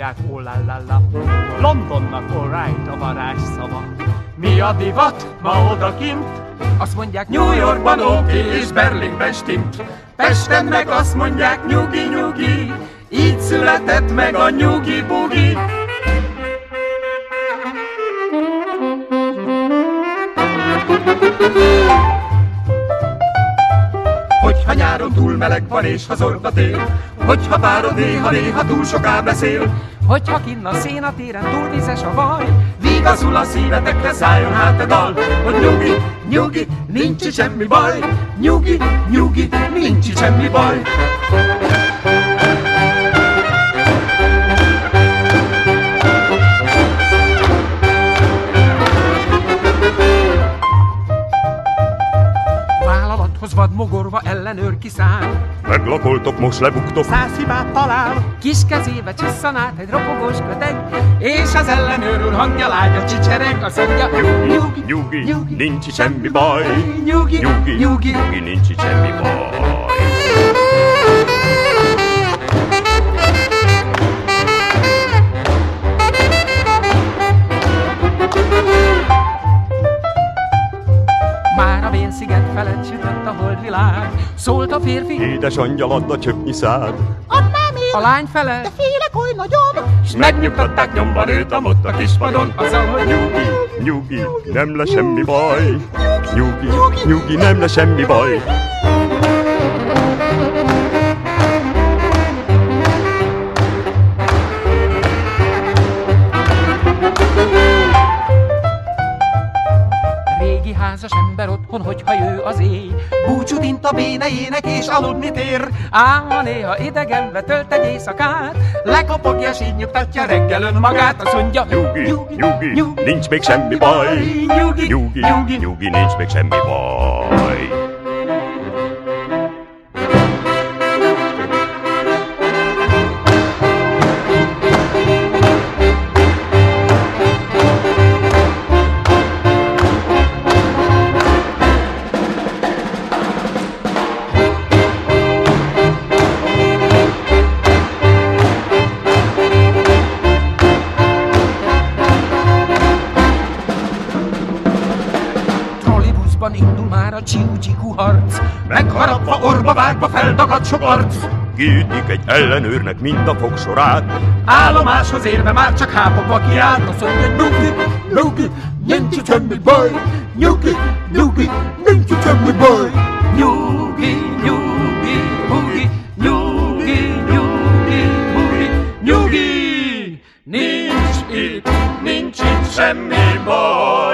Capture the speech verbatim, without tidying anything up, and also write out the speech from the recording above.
mondják, oh la la la. Londonnak all right a varázsszava. Mi a divat ma odakint? Azt mondják New Yorkban oké és Berlinben stimmt. Pesten meg azt mondják nyugi nyugi. Így született meg a nyugi bugi. Hogyha nyáron túl meleg van és ha zord a tél, hogyha párod néha-néha túl soká beszél, hogyha kinn a szénatéren túl vizes a vaj, vigaszul a szívetekre, szálljon hát a dal, hogy nyugi, nyugi, nincs itt semmi baj, nyugi, nyugi, nincs itt semmi baj. Vad mogorva ellenőr kiszáll. Meglakoltok, most lebuktok. Száz hibát talál. Kis kezébe csisszan át egy ropogós köteg, és az ellenőr úr hangja lágya csicsereg, azt mondja nyugi, nyugi, nyugi, nyugi, nincs itt semmi baj. Nyugi, nyugi, nyugi, nyugi, nincs itt semmi baj. Sziget felett sütött a holdvilág, szólt a férfi, édes angyal, add a csöpnyi szád. Adnám én, a lány fele, de félek oly nagyon, s megnyugtatták nyomban őt a ott a kispadon, azzal, hogy nyugi, nyugi, nem lesz semmi baj. Nyugi, nyugi, nyugi, nem lesz semmi baj. Házas ember otthon, hogyha jő az éj, búcsút int a bénejének és aludni tér. Ám ha néha idegenbe tölt egy éjszakát, lekopogja, s így nyugtatja reggel önmagát, azt mondja nyugi, nyugi, nyugi, nyugi, nincs még semmi baj. Nyugi, nyugi, nyugi, nyugi, nincs még semmi baj. Indul már a csiu-csiku harc, megharapva, orba vágva, feldagadt sok arc. Kiütik egy ellenőrnek mind a fogsorát, állomáshoz érve már csak hápogva kiállt, azt mondja, nyugi, nyugi, nincs itt semmi baj, nyugi, nyugi, nincs itt semmi baj. Nyugi, nyugi, bugi, nyugi, nyugi, bugi, nyugi, nincs itt, nincs itt semmi baj.